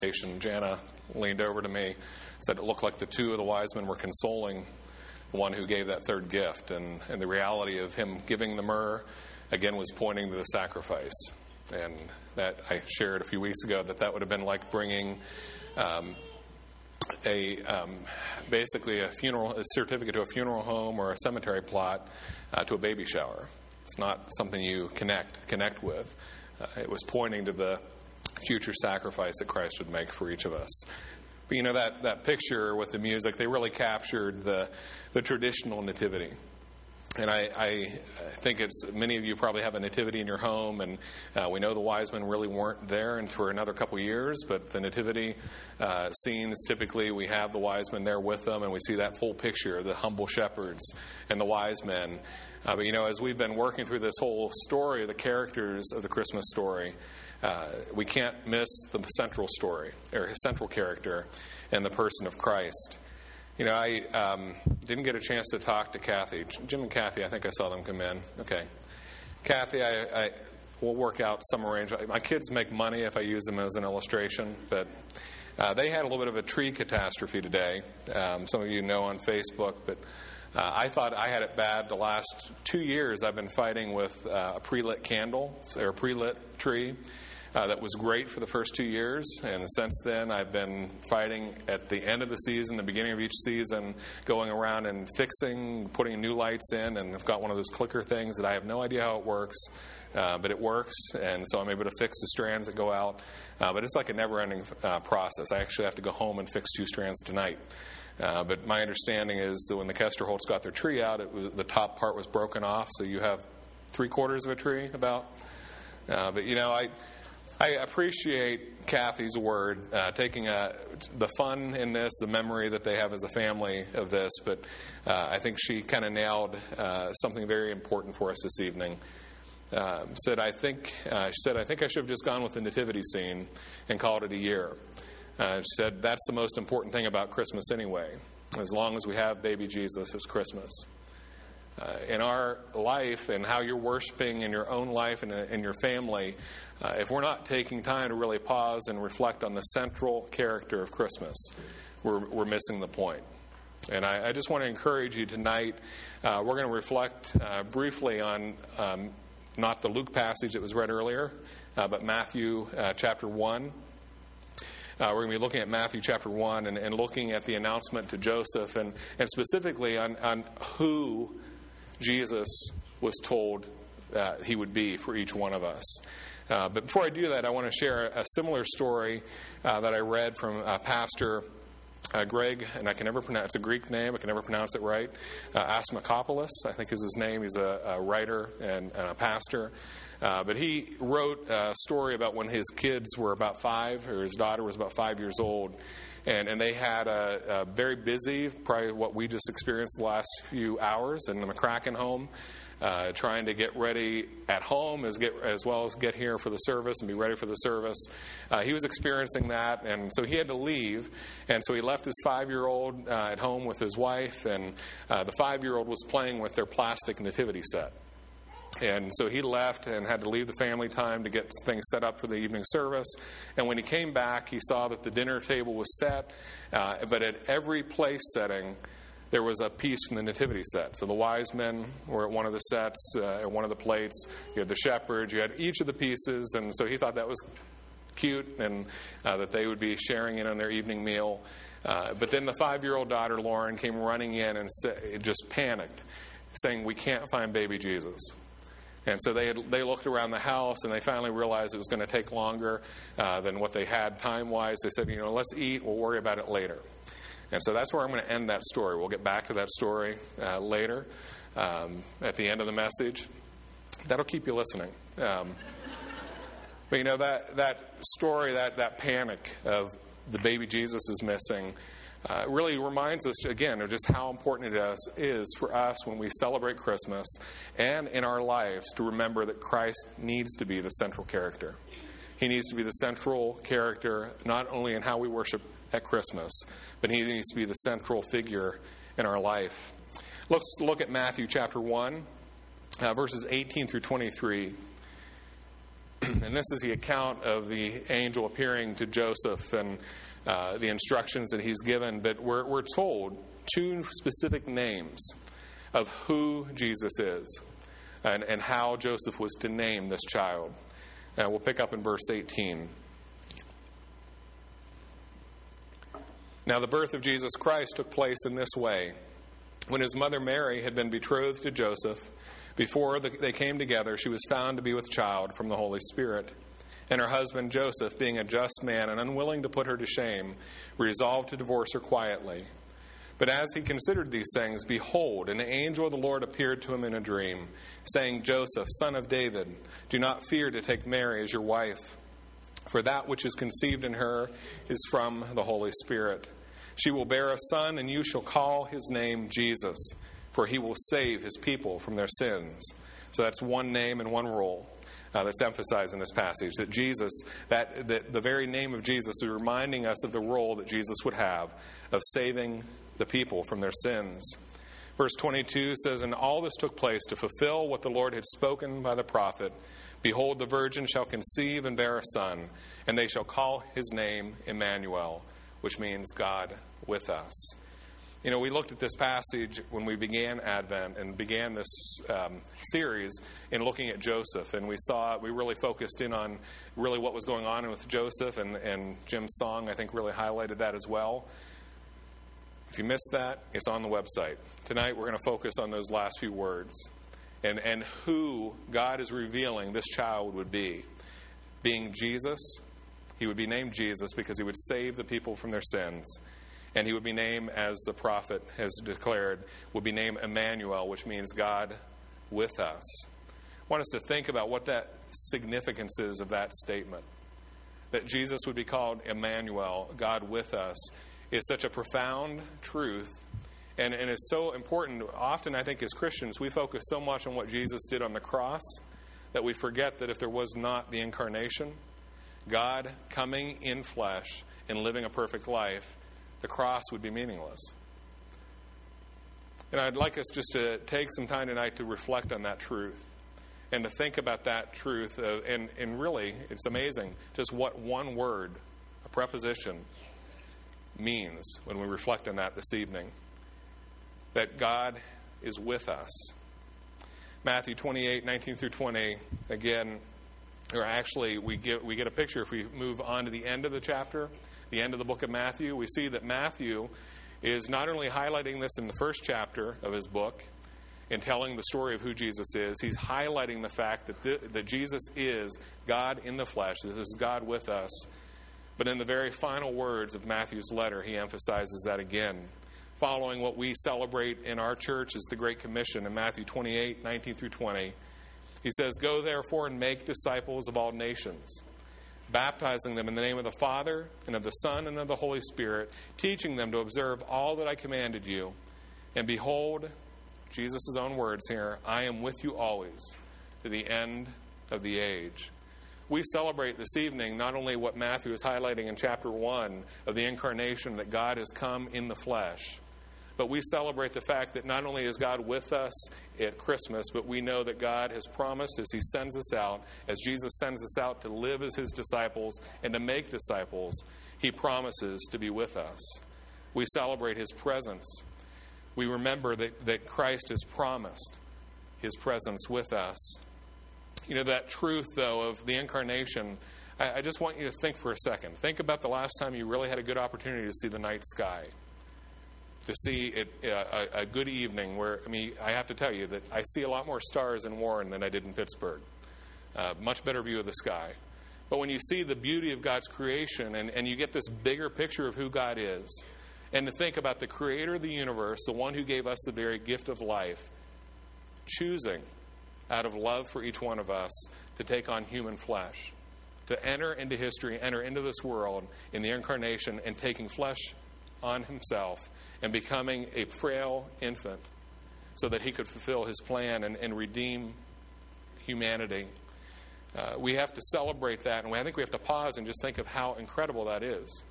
Jana leaned over to me, said it looked like the two of the wise men were consoling the one who gave that third gift. And the reality of him giving the myrrh, again, was pointing to the sacrifice. And that I shared a few weeks ago that would have been like bringing basically a certificate to a funeral home or a cemetery plot to a baby shower. It's not something you connect with. It was pointing to the future sacrifice that Christ would make for each of us. But that picture with the music, they really captured the traditional nativity. And I think many of you probably have a nativity in your home, and we know the wise men really weren't there and for another couple years, but the nativity scenes, typically we have the wise men there with them, and we see that full picture, the humble shepherds and the wise men. But as we've been working through this whole story, the characters of the Christmas story, we can't miss the central story, or his central character, and the person of Christ. I didn't get a chance to talk to Kathy. Jim and Kathy, I think I saw them come in. Okay. Kathy, we'll work out some arrangement. My kids make money if I use them as an illustration, but they had a little bit of a tree catastrophe today. Some of you know on Facebook, but I thought I had it bad. The last 2 years I've been fighting with a pre-lit candle, or a pre-lit tree. That was great for the first 2 years, and since then I've been fighting at the end of the season, the beginning of each season, going around and fixing, putting new lights in, and I've got one of those clicker things that I have no idea how it works, but it works, and so I'm able to fix the strands that go out, but it's like a never-ending process. I actually have to go home and fix 2 strands tonight. But my understanding is that when the Kesterholtz got their tree out, the top part was broken off, so you have 3/4 of a tree about. But I appreciate Kathy's word, taking the fun in this, the memory that they have as a family of this, but I think she kind of nailed something very important for us this evening. She said, I think I should have just gone with the nativity scene and called it a year. She said, that's the most important thing about Christmas anyway. As long as we have baby Jesus, it's Christmas. In our life and how you're worshiping in your own life and in your family, if we're not taking time to really pause and reflect on the central character of Christmas, we're missing the point. And I just want to encourage you tonight, we're going to reflect briefly on not the Luke passage that was read earlier, but Matthew chapter 1. We're going to be looking at Matthew chapter 1 and looking at the announcement to Joseph and specifically on who Jesus was told he would be for each one of us. But before I do that, I want to share a similar story that I read from Pastor Greg, and I can never pronounce, it's a Greek name, I can never pronounce it right, Asmakopoulos, I think is his name. He's a writer and a pastor. But he wrote a story about when his kids were about 5, or his daughter was about 5 years old. And they had a very busy, probably what we just experienced the last few hours in the McCracken home, trying to get ready at home as well as get here for the service and be ready for the service. He was experiencing that, and so he had to leave. And so he left his 5-year-old at home with his wife, and the 5-year-old was playing with their plastic nativity set. And so he left and had to leave the family time to get things set up for the evening service. And when he came back, he saw that the dinner table was set, but at every place setting, there was a piece from the nativity set. So the wise men were at one of the sets, at one of the plates. You had the shepherds. You had each of the pieces. And so he thought that was cute and that they would be sharing in on their evening meal. But then the 5-year-old daughter, Lauren, came running in and just panicked, saying, "We can't find baby Jesus." And so they looked around the house, and they finally realized it was going to take longer than what they had time-wise. They said, let's eat. We'll worry about it later. And so that's where I'm going to end that story. We'll get back to that story later at the end of the message. That'll keep you listening. But that story, that panic of the baby Jesus is missing, really reminds us, again, of just how important it is for us when we celebrate Christmas and in our lives to remember that Christ needs to be the central character. He needs to be the central character not only in how we worship at Christmas, but he needs to be the central figure in our life. Let's look at Matthew chapter 1, verses 18 through 23. And this is the account of the angel appearing to Joseph and the instructions that he's given. But we're told two specific names of who Jesus is and how Joseph was to name this child. We'll pick up in verse 18. Now the birth of Jesus Christ took place in this way. When his mother Mary had been betrothed to Joseph, before they came together, she was found to be with child from the Holy Spirit. And her husband Joseph, being a just man and unwilling to put her to shame, resolved to divorce her quietly. But as he considered these things, behold, an angel of the Lord appeared to him in a dream, saying, Joseph, son of David, do not fear to take Mary as your wife, for that which is conceived in her is from the Holy Spirit. She will bear a son, and you shall call his name Jesus, for he will save his people from their sins. So that's one name and one role that's emphasized in this passage. That Jesus, the very name of Jesus is reminding us of the role that Jesus would have of saving the people from their sins. Verse 22 says, And all this took place to fulfill what the Lord had spoken by the prophet. Behold, the virgin shall conceive and bear a son, and they shall call his name Emmanuel, which means God with us. You know, we looked at this passage when we began Advent and began this series in looking at Joseph. And we really focused in on really what was going on with Joseph. And Jim's song, I think, really highlighted that as well. If you missed that, it's on the website. Tonight, we're going to focus on those last few words and who God is revealing this child would be. Being Jesus, he would be named Jesus because he would save the people from their sins. And he would be named, as the prophet has declared, would be named Emmanuel, which means God with us. I want us to think about what that significance is of that statement. That Jesus would be called Emmanuel, God with us, is such a profound truth. And it's so important. Often, I think, as Christians, we focus so much on what Jesus did on the cross that we forget that if there was not the incarnation, God coming in flesh and living a perfect life, the cross would be meaningless. And I'd like us just to take some time tonight to reflect on that truth and to think about that truth. And really, it's amazing just what one word, a preposition, means when we reflect on that this evening. That God is with us. Matthew 28, 19 through 20, again, or actually we get a picture if we move on to the end of the chapter. The end of the book of Matthew, we see that Matthew is not only highlighting this in the first chapter of his book and telling the story of who Jesus is, he's highlighting the fact that Jesus is God in the flesh, that this is God with us. But in the very final words of Matthew's letter, he emphasizes that again. Following what we celebrate in our church as the Great Commission in Matthew 28, 19 through 20, he says, Go therefore and make disciples of all nations, baptizing them in the name of the Father, and of the Son, and of the Holy Spirit, teaching them to observe all that I commanded you. And behold, Jesus' own words here, I am with you always, to the end of the age. We celebrate this evening not only what Matthew is highlighting in chapter 1 of the incarnation, that God has come in the flesh, but we celebrate the fact that not only is God with us at Christmas, but we know that God has promised as he sends us out, as Jesus sends us out to live as his disciples and to make disciples, he promises to be with us. We celebrate his presence. We remember that Christ has promised his presence with us. You know, that truth, though, of the incarnation, I just want you to think for a second. Think about the last time you really had a good opportunity to see the night sky. To see a good evening where, I have to tell you that I see a lot more stars in Warren than I did in Pittsburgh. Much better view of the sky. But when you see the beauty of God's creation and you get this bigger picture of who God is, and to think about the creator of the universe, the one who gave us the very gift of life, choosing out of love for each one of us to take on human flesh, to enter into history, enter into this world in the incarnation and taking flesh on himself and becoming a frail infant so that he could fulfill his plan and redeem humanity. We have to celebrate that, and I think we have to pause and just think of how incredible that is.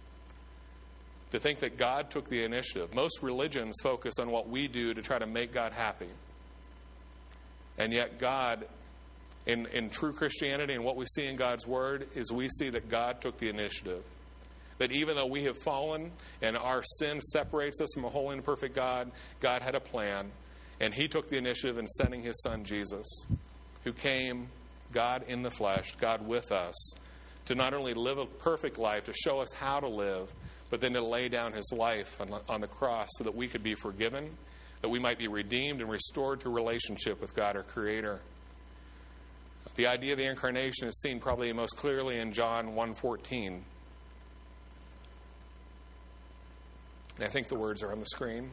To think that God took the initiative. Most religions focus on what we do to try to make God happy. And yet God In true Christianity and what we see in God's Word is we see that God took the initiative. That even though we have fallen and our sin separates us from a holy and perfect God, God had a plan. And He took the initiative in sending His Son Jesus, who came, God in the flesh, God with us, to not only live a perfect life, to show us how to live, but then to lay down His life on the cross so that we could be forgiven, that we might be redeemed and restored to relationship with God, our Creator. The idea of the incarnation is seen probably most clearly in John 1:14. And I think the words are on the screen.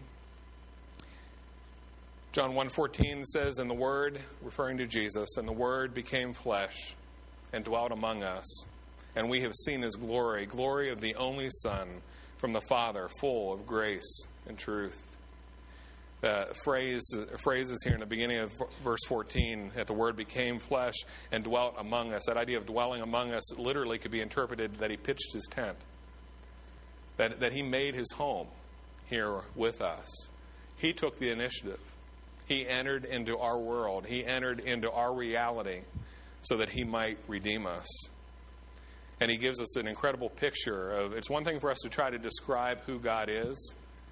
John 1:14 says, "And the Word," referring to Jesus, "and the Word became flesh and dwelt among us. And we have seen His glory, glory of the only Son from the Father, full of grace and truth." The phrases here in the beginning of verse 14, that the Word became flesh and dwelt among us. That idea of dwelling among us literally could be interpreted that He pitched His tent, that He made His home here with us. He took the initiative. He entered into our world. He entered into our reality so that He might redeem us. And He gives us an incredible picture of, it's one thing for us to try to describe who God is.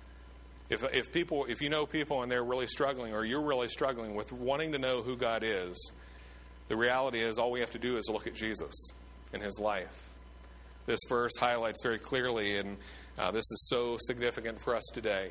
If you know people and they're really struggling, or you're really struggling with wanting to know who God is, the reality is all we have to do is look at Jesus and His life. This verse highlights very clearly, and this is so significant for us today,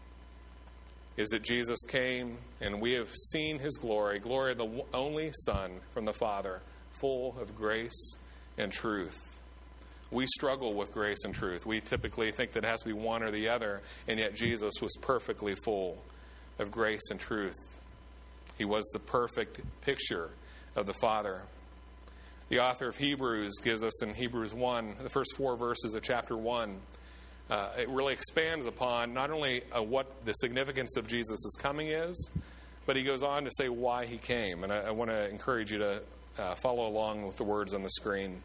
is that Jesus came and we have seen His glory, glory of the only Son from the Father, full of grace and truth. We struggle with grace and truth. We typically think that it has to be one or the other, and yet Jesus was perfectly full of grace and truth. He was the perfect picture of the Father. The author of Hebrews gives us in Hebrews 1, the first 4 verses of chapter 1, it really expands upon not only what the significance of Jesus' coming is, but he goes on to say why He came. And I want to encourage you to follow along with the words on the screen.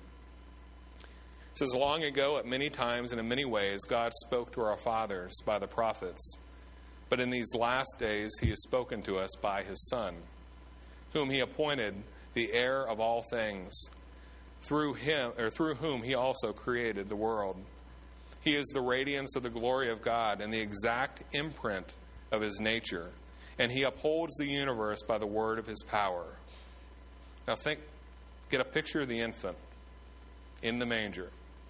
It says, "Long ago, at many times and in many ways, God spoke to our fathers by the prophets. But in these last days, He has spoken to us by His Son, whom He appointed the heir of all things, through whom He also created the world. He is the radiance of the glory of God and the exact imprint of His nature, and He upholds the universe by the word of His power." Now get a picture of the infant in the manger.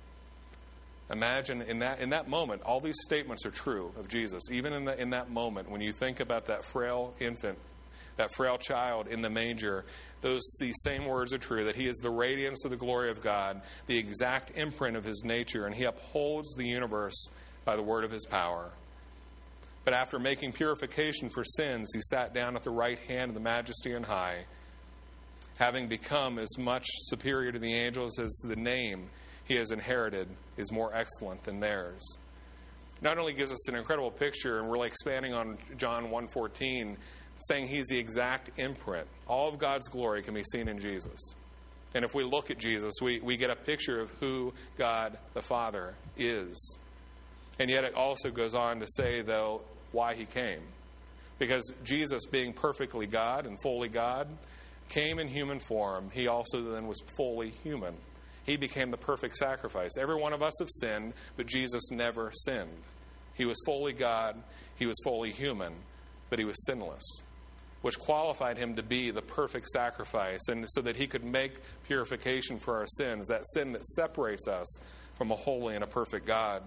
Imagine in that moment, all these statements are true of Jesus. Even in that moment, when you think about that frail infant, that frail child in the manger, these same words are true, that He is the radiance of the glory of God, the exact imprint of His nature, and He upholds the universe by the word of His power. But after making purification for sins, He sat down at the right hand of the Majesty on high, having become as much superior to the angels as the name He has inherited is more excellent than theirs. Not only gives us an incredible picture, and really expanding on John 1:14, saying He's the exact imprint. All of God's glory can be seen in Jesus. And if we look at Jesus, we get a picture of who God the Father is. And yet it also goes on to say, though, why He came. Because Jesus, being perfectly God and fully God, came in human form. He also then was fully human. He became the perfect sacrifice. Every one of us have sinned, but Jesus never sinned. He was fully God, He was fully human, but He was sinless, which qualified Him to be the perfect sacrifice, and so that He could make purification for our sins, that sin that separates us from a holy and a perfect God.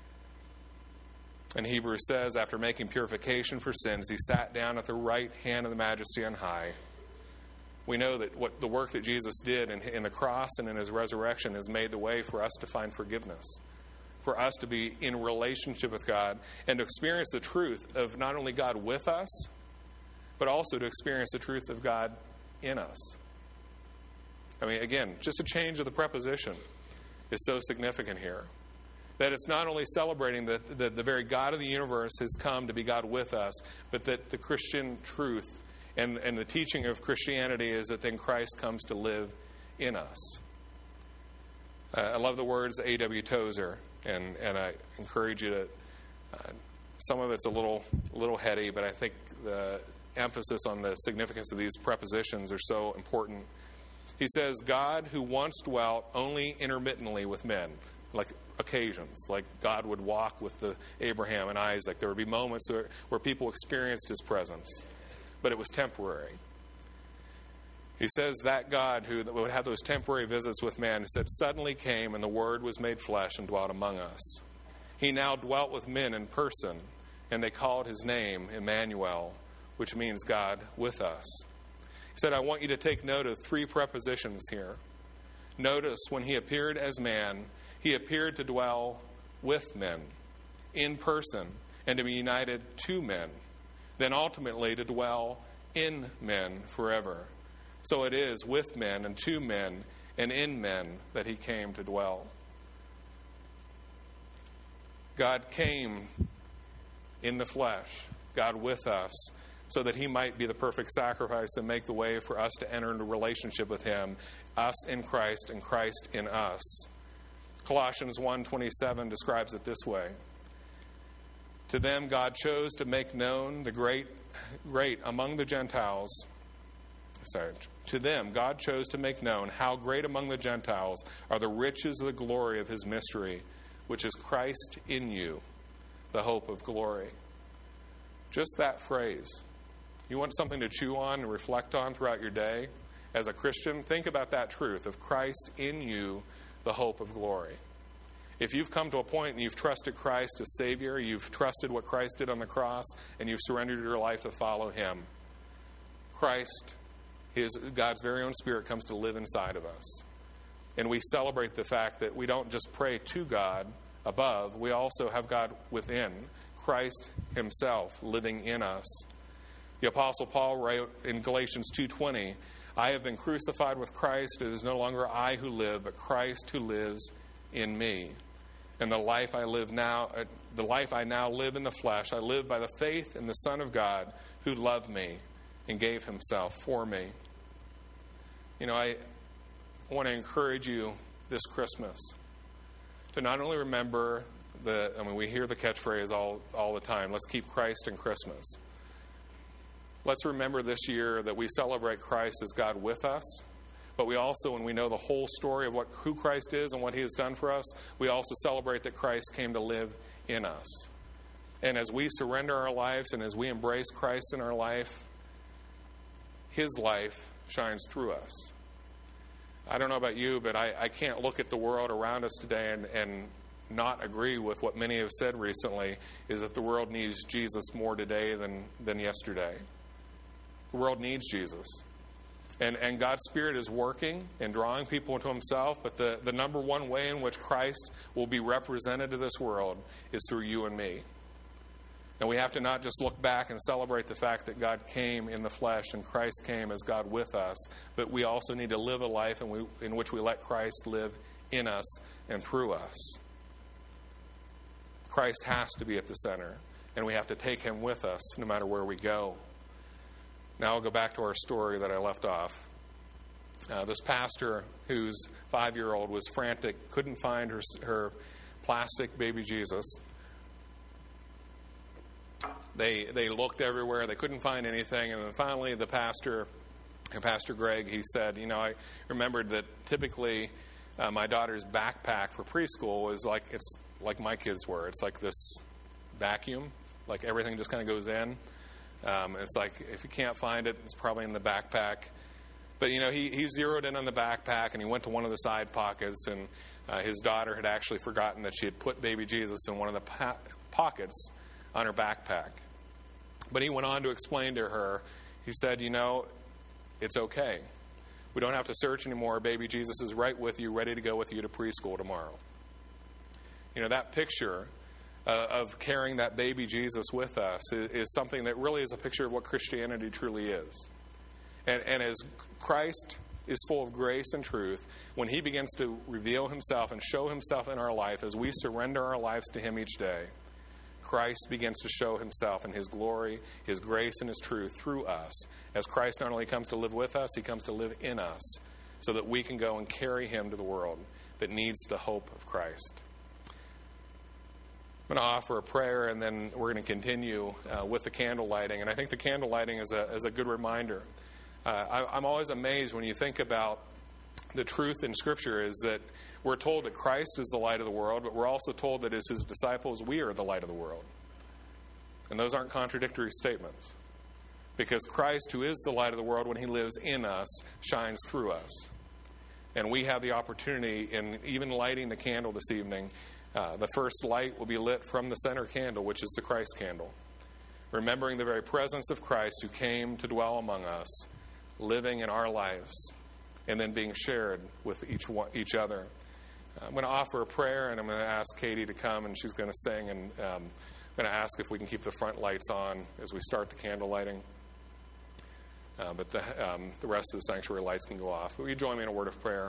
And Hebrews says, after making purification for sins, He sat down at the right hand of the Majesty on high. We know that what the work that Jesus did in the cross and in His resurrection has made the way for us to find forgiveness, for us to be in relationship with God, and to experience the truth of not only God with us, but also to experience the truth of God in us. I mean, again, just a change of the preposition is so significant here. That it's not only celebrating that the very God of the universe has come to be God with us, but that the Christian truth and the teaching of Christianity is that then Christ comes to live in us. I love the words A.W. Tozer, and I encourage you to, some of it's a little heady, but I think the emphasis on the significance of these prepositions are so important He says, God who once dwelt only intermittently with men, like occasions, like God would walk with Abraham and Isaac. There would be moments where people experienced his presence, but it was temporary. He says that God who would have those temporary visits with man, he said, suddenly came and the Word was made flesh and dwelt among us. He now dwelt with men in person, and they called his name Emmanuel, which means God with us. He said, I want you to take note of 3 prepositions here. Notice when he appeared as man, he appeared to dwell with men, in person, and to be united to men, then ultimately to dwell in men forever. So it is with men and to men and in men that he came to dwell. God came in the flesh, God with us, so that he might be the perfect sacrifice and make the way for us to enter into relationship with him, us in Christ and Christ in us. Colossians 1:27 describes it this way. To them God chose to make known the great among the Gentiles. To them God chose to make known how great among the Gentiles are the riches of the glory of his mystery, which is Christ in you, the hope of glory. Just that phrase. You want something to chew on and reflect on throughout your day? As a Christian, think about that truth of Christ in you, the hope of glory. If you've come to a point and you've trusted Christ as Savior, you've trusted what Christ did on the cross, and you've surrendered your life to follow him, Christ, God's very own Spirit, comes to live inside of us. And we celebrate the fact that we don't just pray to God above, we also have God within, Christ himself living in us. The Apostle Paul wrote in Galatians 2:20, I have been crucified with Christ. It is no longer I who live, but Christ who lives in me. And the life I now live in the flesh, I live by the faith in the Son of God who loved me and gave himself for me. You know, I want to encourage you this Christmas to not only remember we hear the catchphrase all the time, let's keep Christ in Christmas. Let's remember this year that we celebrate Christ as God with us, but we also, when we know the whole story of who Christ is and what he has done for us, we also celebrate that Christ came to live in us. And as we surrender our lives and as we embrace Christ in our life, his life shines through us. I don't know about you, but I can't look at the world around us today and not agree with what many have said recently, is that the world needs Jesus more today than yesterday. The world needs Jesus. And God's Spirit is working and drawing people to himself, but the number one way in which Christ will be represented to this world is through you and me. And we have to not just look back and celebrate the fact that God came in the flesh and Christ came as God with us, but we also need to live a life in which we let Christ live in us and through us. Christ has to be at the center, and we have to take him with us no matter where we go. Now I'll go back to our story that I left off. This pastor whose 5-year-old was frantic, couldn't find her plastic baby Jesus. They looked everywhere. They couldn't find anything. And then finally Pastor Greg, he said, I remembered that typically my daughter's backpack for preschool is it's like my kids were. It's like this vacuum, like everything just kind of goes in. It's like if you can't find it, it's probably in the backpack. But, he zeroed in on the backpack, and he went to one of the side pockets, and his daughter had actually forgotten that she had put baby Jesus in one of the pockets on her backpack. But he went on to explain to her, he said, it's okay. We don't have to search anymore. Baby Jesus is right with you, ready to go with you to preschool tomorrow. That picture of carrying that baby Jesus with us is something that really is a picture of what Christianity truly is. And as Christ is full of grace and truth, when he begins to reveal himself and show himself in our life, as we surrender our lives to him each day, Christ begins to show himself in his glory, his grace, and his truth through us. As Christ not only comes to live with us, he comes to live in us so that we can go and carry him to the world that needs the hope of Christ. I'm going to offer a prayer, and then we're going to continue with the candle lighting. And I think the candle lighting is a good reminder. I'm always amazed when you think about the truth in Scripture is that we're told that Christ is the light of the world, but we're also told that as his disciples, we are the light of the world. And those aren't contradictory statements. Because Christ, who is the light of the world, when he lives in us, shines through us. And we have the opportunity in even lighting the candle this evening. The first light will be lit from the center candle, which is the Christ candle. Remembering the very presence of Christ who came to dwell among us, living in our lives, and then being shared with each other. I'm going to offer a prayer, and I'm going to ask Katie to come, and she's going to sing, and I'm going to ask if we can keep the front lights on as we start the candle lighting. But the rest of the sanctuary lights can go off. Will you join me in a word of prayer?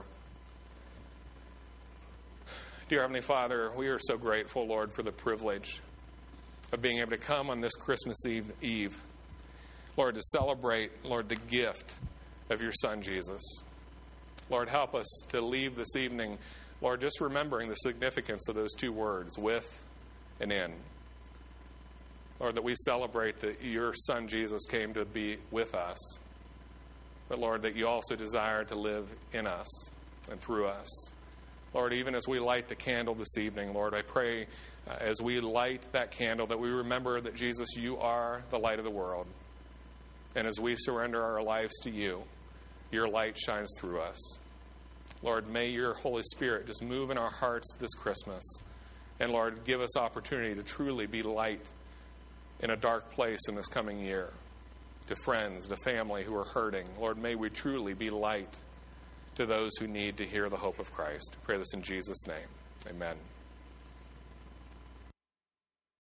Dear Heavenly Father, we are so grateful, Lord, for the privilege of being able to come on this Christmas Eve, Lord, to celebrate, Lord, the gift of your Son, Jesus. Lord, help us to leave this evening, Lord, just remembering the significance of those two words, with and in. Lord, that we celebrate that your Son, Jesus, came to be with us. But, Lord, that you also desire to live in us and through us. Lord, even as we light the candle this evening, Lord, I pray as we light that candle that we remember that, Jesus, you are the light of the world. And as we surrender our lives to you, your light shines through us. Lord, may your Holy Spirit just move in our hearts this Christmas. And, Lord, give us opportunity to truly be light in a dark place in this coming year. To friends, to family who are hurting. Lord, may we truly be light to those who need to hear the hope of Christ. I pray this in Jesus' name. Amen.